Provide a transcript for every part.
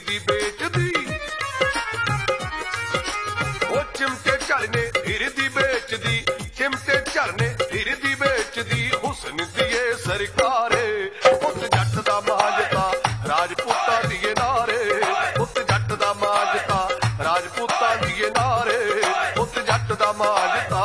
फिरदी बेचदी ओ चिमटे झरने फिरदी बेचदी चिमटे झरने फिरदी बेचदी हुस्न दिए सरकारे पुत जट दा मांजता राजपूतां दिए नारे पुत जट दा मांजता राजपूतां दिए नारे पुत जट दा मांजता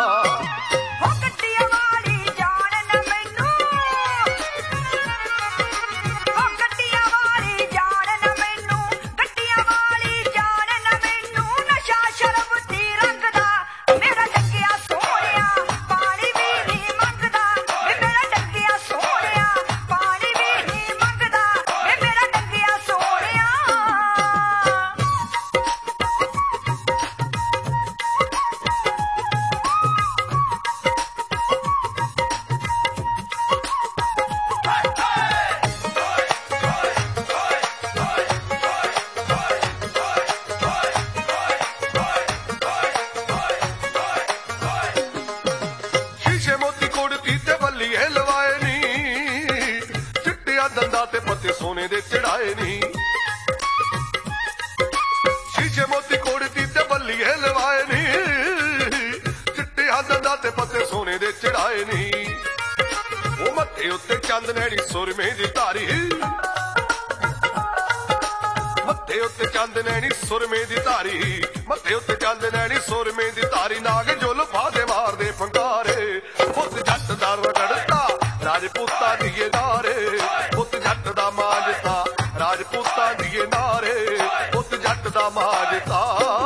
सोने दे चढ़ाए नी शीशे मोती कोड़ती ते बल्लीए लवाए नी चिट्टिया दंदा ते पत्ते सोने दे चढ़ाए नी वो मत्थे उत्ते चंद नैनी सुरमे दी धारी मत्थे उत्ते चंद नैनी सुरमे दी धारी मत्थे उत्ते चंद नैनी सुरमे दी धारी नाग जुल्फां दे मारदे फंकारे पुत जट दा रगड़ता राजपूतां दिए नारे पुत जट दा मांजता राजपूतां दिए नारे पुत जट दा मांजता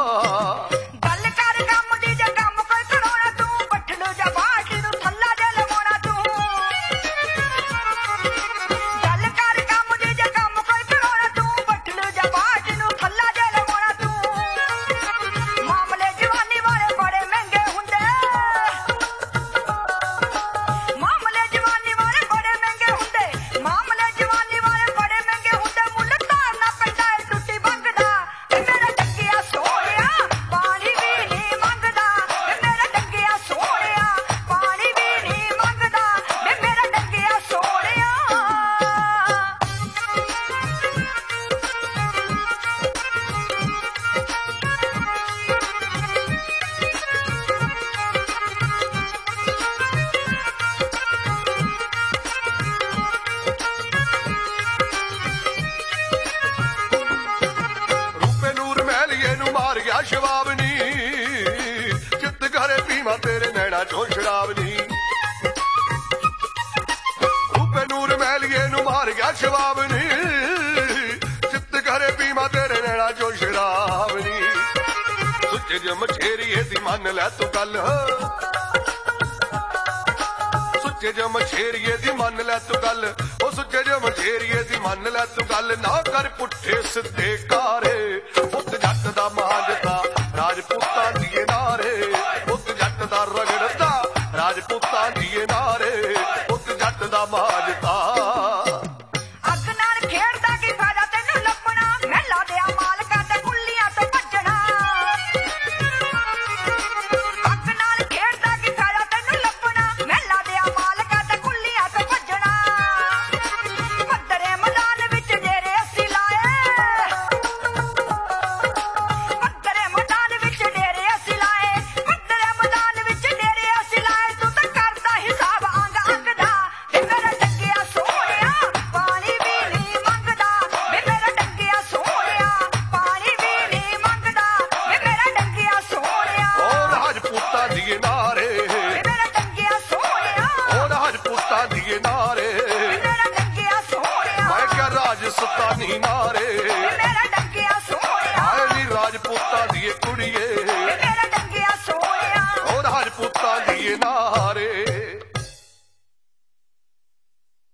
शबाब नी चित घरे पीवा तेरे नैना चो शराब नी रूपे नूर महलिए नू मार गया शबाब नी चित घरे पीवा तेरे नैना चो शराब नी सुचे ज मछेरिए दी मन लै तू गल सुचे ज मछेरिए दी मन लै तू गल ओ सुचे ज मछेरिए दी मन लै तू गल ना कर पुट्ठे सिद्धे कारे पुत जट दा मांजता राजपूतां दिए नारे पुत जट दा रगड़ता राजपूतां दिए नारे पुत जट दा मांजता